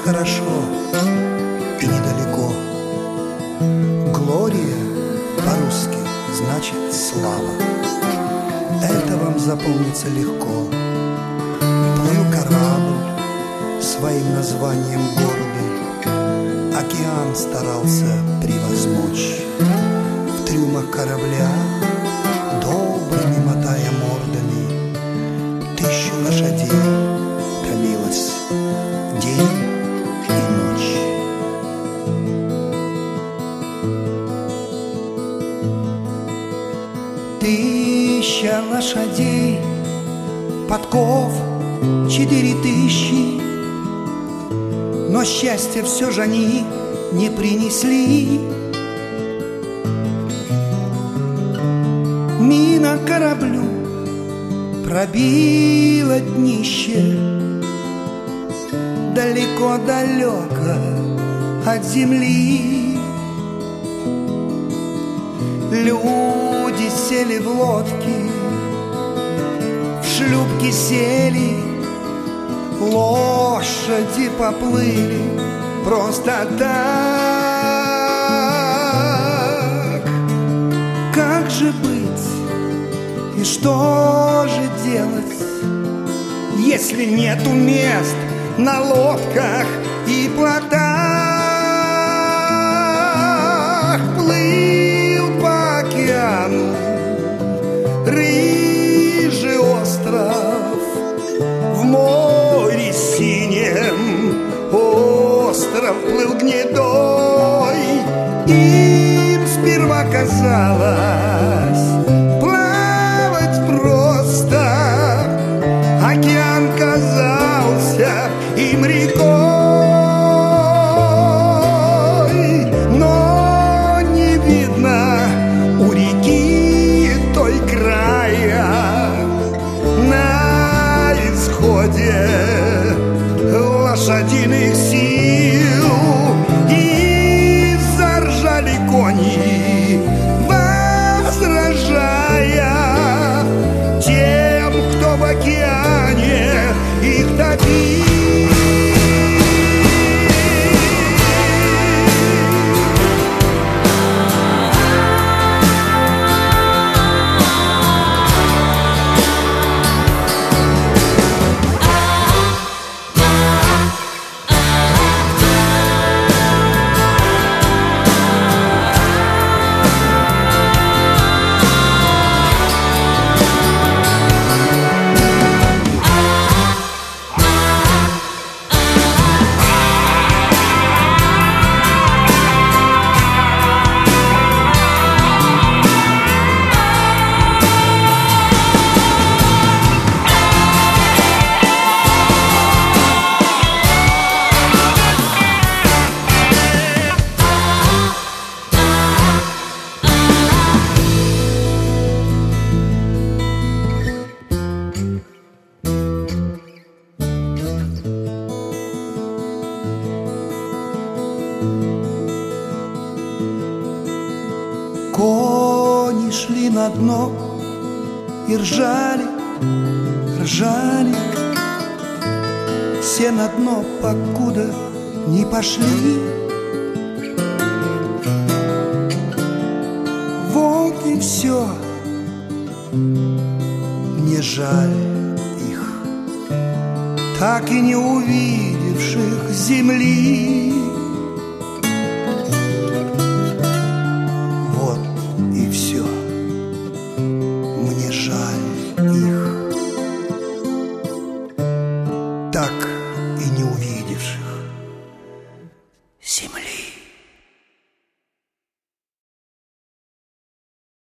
хорошо и недалеко. Глория по-русски значит слава. Это вам запомнится легко. Плыл корабль своим названием гордый, океан старался превозмочь. В трюмах корабля, добрыми мотая мордами, 1000 лошадей томилось день и ночь. Тысяча лошадей, подков 4000, но счастья все же они не принесли. Мина кораблю пробила днище, далеко-далеко от земли. Люди сели в лодки, в шлюпки сели, лошади поплыли просто так. Как же быть и что же делать, если нету мест на лодках и плотах? Плыл по океану рыжий остров, в море синем остров плыл гнедой. Им сперва казалось плавать просто, океан казался им рекой, но не видно у реки той края. На исходе лошадиных сил и заржали кони, возражая тем, кто в океане их топил. Кони шли на дно и ржали, ржали. Все на дно, покуда не пошли. Вот и все. Мне жаль их, так и не увидевших земли.